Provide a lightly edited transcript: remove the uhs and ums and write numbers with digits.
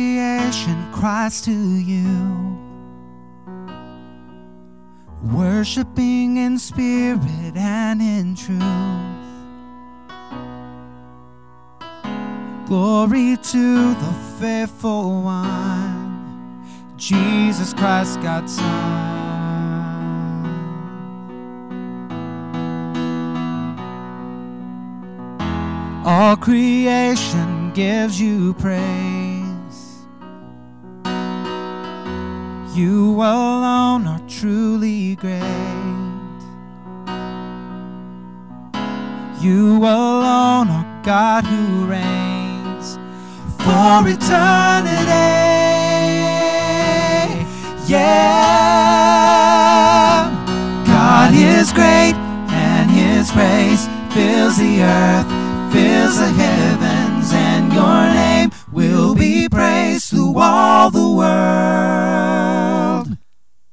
creation cries to you, worshiping in spirit and in truth. Glory to the faithful one, Jesus Christ, God's Son. All creation gives you praise. You alone are truly great. You alone are God who reigns for eternity. Yeah, God is great and His praise fills the earth, fills the heavens.